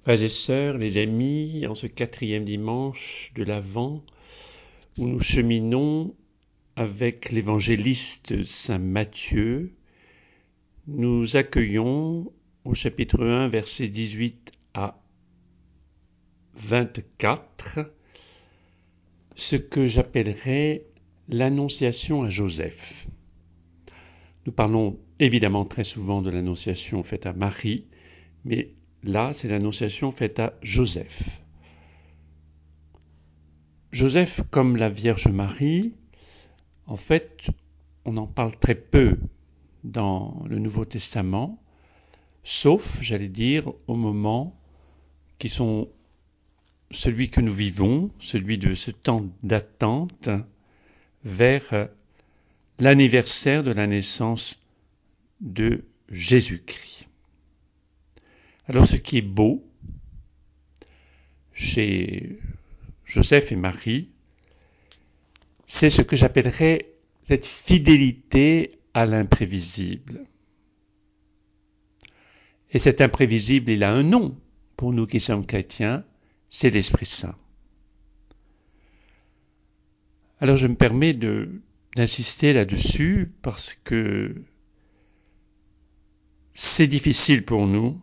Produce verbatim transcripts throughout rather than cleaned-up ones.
Frères et sœurs, les amis, en ce quatrième dimanche de l'Avent, où nous cheminons avec l'évangéliste Saint Matthieu, nous accueillons au chapitre un, versets dix-huit à vingt-quatre, ce que j'appellerais l'annonciation à Joseph. Nous parlons évidemment très souvent de l'annonciation faite à Marie, mais là, c'est l'annonciation faite à Joseph. Joseph, comme la Vierge Marie, en fait, on en parle très peu dans le Nouveau Testament, sauf, j'allais dire, au moment qui sont celui que nous vivons, celui de ce temps d'attente vers l'anniversaire de la naissance de Jésus-Christ. Alors, ce qui est beau chez Joseph et Marie, c'est ce que j'appellerais cette fidélité à l'imprévisible. Et cet imprévisible, il a un nom pour nous qui sommes chrétiens, c'est l'Esprit Saint. Alors je me permets de, d'insister là-dessus parce que c'est difficile pour nous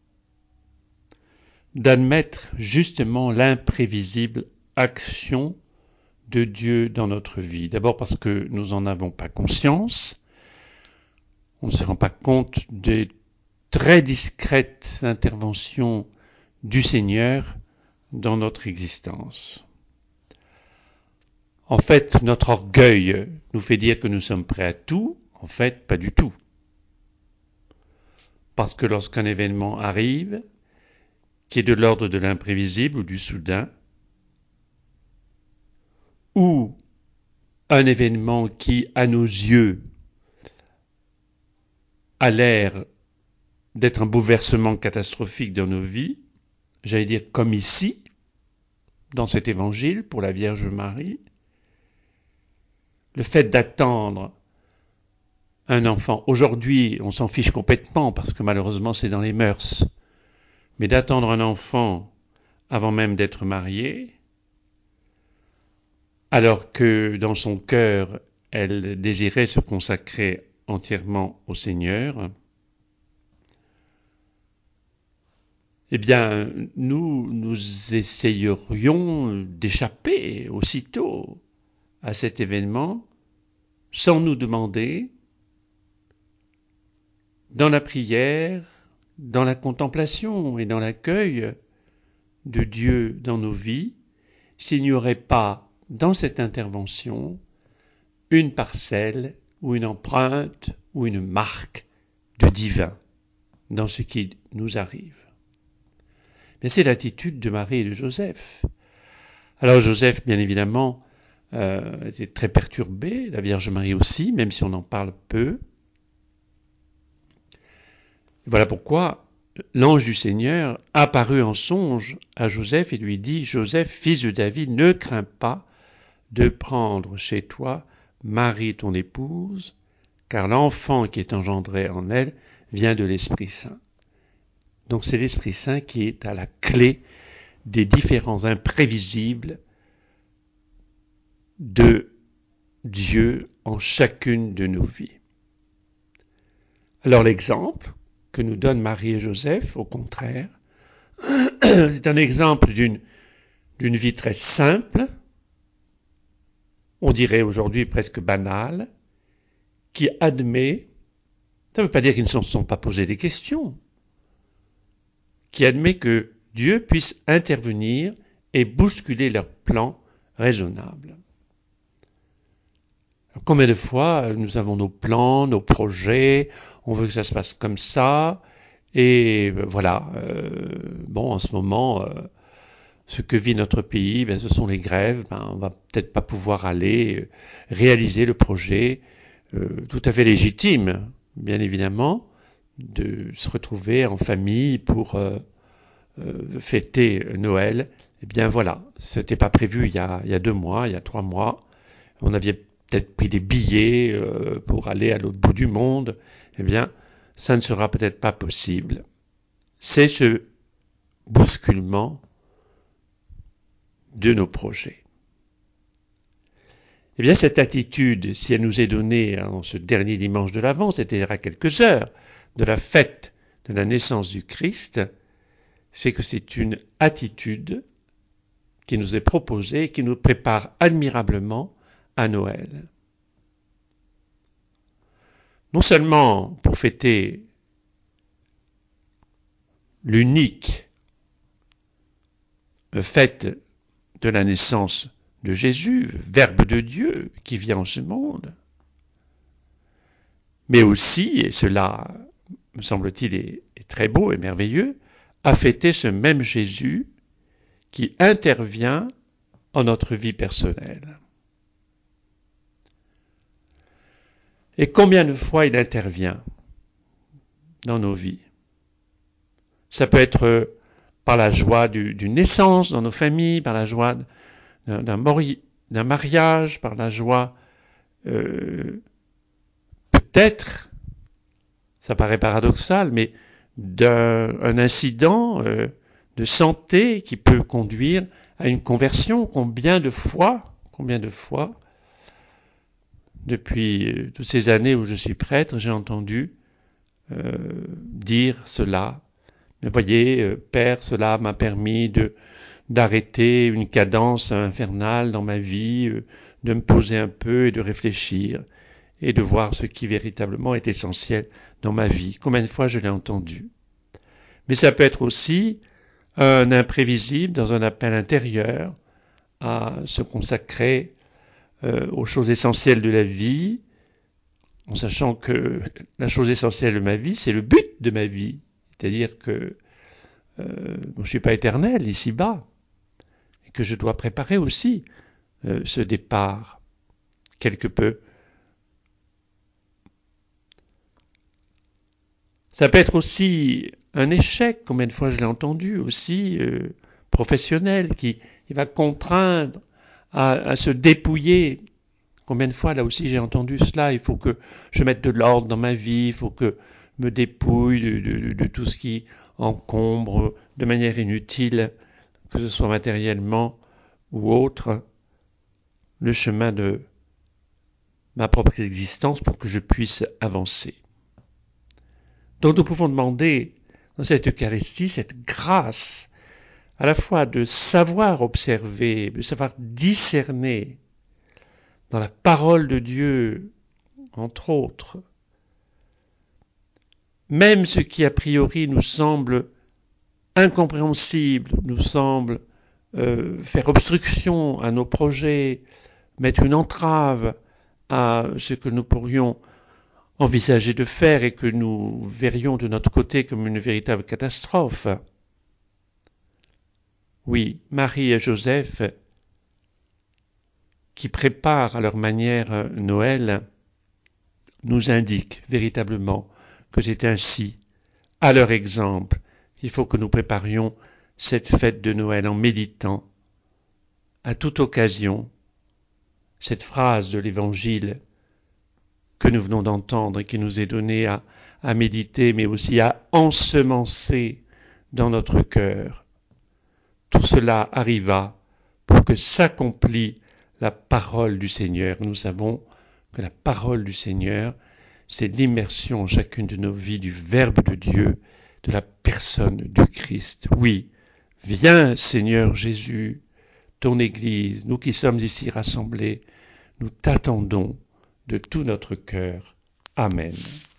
d'admettre justement l'imprévisible action de Dieu dans notre vie. D'abord parce que nous n'en avons pas conscience, on ne se rend pas compte des très discrètes interventions du Seigneur dans notre existence. En fait, notre orgueil nous fait dire que nous sommes prêts à tout. En fait, pas du tout. Parce que lorsqu'un événement arrive, qui est de l'ordre de l'imprévisible ou du soudain, ou un événement qui, à nos yeux, a l'air d'être un bouleversement catastrophique dans nos vies, j'allais dire comme ici, dans cet évangile pour la Vierge Marie, le fait d'attendre un enfant, aujourd'hui on s'en fiche complètement parce que malheureusement c'est dans les mœurs, mais d'attendre un enfant avant même d'être marié, alors que dans son cœur elle désirait se consacrer entièrement au Seigneur, eh bien nous, nous essayerions d'échapper aussitôt à cet événement sans nous demander, dans la prière, dans la contemplation et dans l'accueil de Dieu dans nos vies, s'il n'y aurait pas dans cette intervention une parcelle ou une empreinte ou une marque de divin dans ce qui nous arrive. Mais c'est l'attitude de Marie et de Joseph. Alors Joseph, bien évidemment, euh, était très perturbé, la Vierge Marie aussi, même si on en parle peu. Voilà pourquoi l'ange du Seigneur apparut en songe à Joseph et lui dit « Joseph, fils de David, ne crains pas de prendre chez toi Marie ton épouse, car l'enfant qui est engendré en elle vient de l'Esprit Saint. » Donc c'est l'Esprit Saint qui est à la clé des différents imprévisibles de Dieu en chacune de nos vies. Alors l'exemple que nous donnent Marie et Joseph, au contraire, c'est un exemple d'une, d'une vie très simple, on dirait aujourd'hui presque banale, qui admet, ça ne veut pas dire qu'ils ne se sont pas posés des questions, qui admet que Dieu puisse intervenir et bousculer leurs plans raisonnables. Combien de fois nous avons nos plans, nos projets, on veut que ça se passe comme ça, et voilà, euh, bon, en ce moment, euh, ce que vit notre pays, ben, ce sont les grèves, ben, on va peut-être pas pouvoir aller réaliser le projet, euh, tout à fait légitime, bien évidemment, de se retrouver en famille pour euh, euh, fêter Noël. Eh bien voilà, c'était pas prévu il y a, il y a deux mois, il y a trois mois, on avait peut-être pris des billets euh, pour aller à l'autre bout du monde, eh bien, ça ne sera peut-être pas possible. C'est ce bousculement de nos projets. Eh bien, cette attitude, si elle nous est donnée en ce dernier dimanche de l'Avent, c'est-à-dire à quelques heures de la fête de la naissance du Christ, c'est que c'est une attitude qui nous est proposée et qui nous prépare admirablement à Noël. Non seulement pour fêter l'unique fête de la naissance de Jésus, Verbe de Dieu qui vient en ce monde, mais aussi, et cela me semble-t-il est, est très beau et merveilleux, à fêter ce même Jésus qui intervient en notre vie personnelle. Et combien de fois il intervient dans nos vies? Ça peut être par la joie du, d'une naissance dans nos familles, par la joie d'un, d'un, mori, d'un mariage, par la joie euh, peut-être, ça paraît paradoxal, mais d'un un incident euh, de santé qui peut conduire à une conversion. Combien de fois, combien de fois, depuis euh, toutes ces années où je suis prêtre, j'ai entendu euh, dire cela. Mais voyez, euh, Père, cela m'a permis de d'arrêter une cadence infernale dans ma vie, euh, de me poser un peu et de réfléchir et de voir ce qui véritablement est essentiel dans ma vie. Combien de fois je l'ai entendu? Mais ça peut être aussi un imprévisible dans un appel intérieur à se consacrer euh, aux choses essentielles de la vie, en sachant que la chose essentielle de ma vie, c'est le but de ma vie. C'est-à-dire que euh, je ne suis pas éternel ici-bas, et que je dois préparer aussi euh, ce départ quelque peu. Ça peut être aussi un échec, combien de fois je l'ai entendu aussi, euh, professionnel, qui, qui va contraindre à, à se dépouiller. Combien de fois, là aussi, j'ai entendu cela, il faut que je mette de l'ordre dans ma vie, il faut que je me dépouille de, de, de tout ce qui encombre de manière inutile, que ce soit matériellement ou autre, le chemin de ma propre existence pour que je puisse avancer. Donc nous pouvons demander dans cette Eucharistie cette grâce à la fois de savoir observer, de savoir discerner dans la parole de Dieu, entre autres, même ce qui a priori nous semble incompréhensible, nous semble euh, faire obstruction à nos projets, mettre une entrave à ce que nous pourrions envisager de faire et que nous verrions de notre côté comme une véritable catastrophe. Oui, Marie et Joseph, qui préparent à leur manière Noël, nous indiquent véritablement que c'est ainsi, à leur exemple, qu'il faut que nous préparions cette fête de Noël en méditant à toute occasion cette phrase de l'Évangile que nous venons d'entendre et qui nous est donnée à, à méditer, mais aussi à ensemencer dans notre cœur. Tout cela arriva pour que s'accomplisse la parole du Seigneur. Nous savons que la parole du Seigneur, c'est l'immersion en chacune de nos vies du Verbe de Dieu, de la personne du Christ. Oui, viens Seigneur Jésus, ton Église, nous qui sommes ici rassemblés, nous t'attendons de tout notre cœur. Amen.